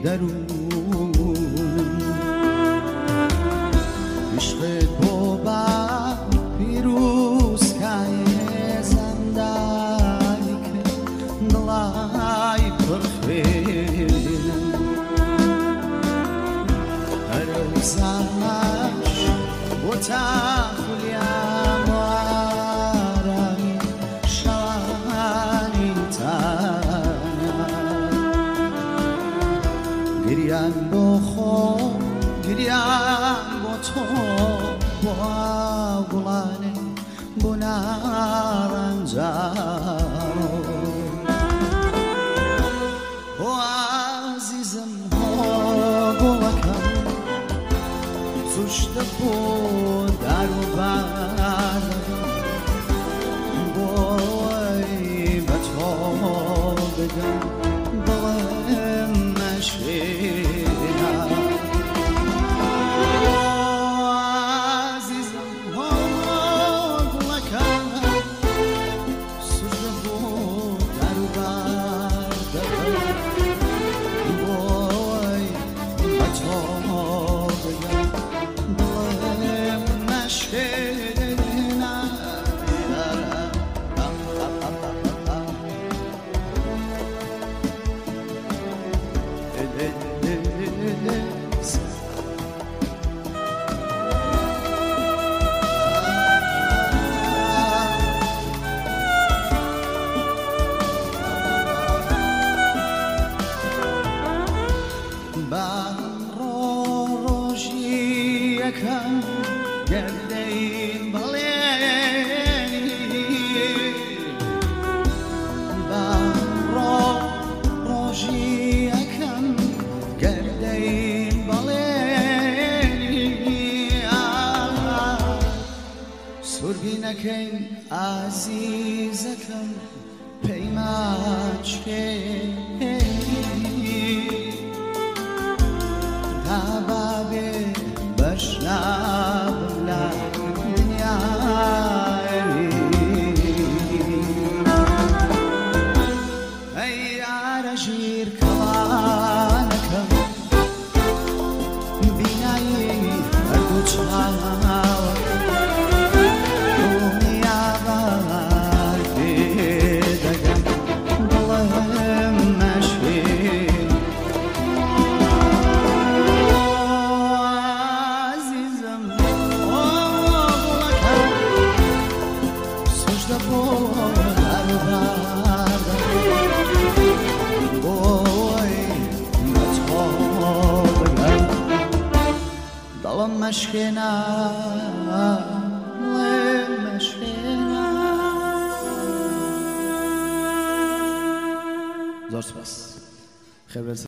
درون عشق بابا پیروز که زندانی که دلای پرخیرن هر روزش با تخلیم و عرمی شوانی گریان با خود گریان با تو با گلانه با نارنجارو و عزیزم ها گلکم سوشته بود در و بردم بای به تو بگم دلم نشینم عزیزم ها گلکم سوشته بود در و بردم بای به تو بگم دلم نشینم یکم گرده این بلینی روشی یکم گرده این بلینی سرگی نکن عزیزکم پیماچ که دبابه بشناب لا دنیایی ای عرشیر کوانکم بینایی هردو چهاو دنیا باقی دگم دلم نشین دلم مشکنا زور سپاس خیر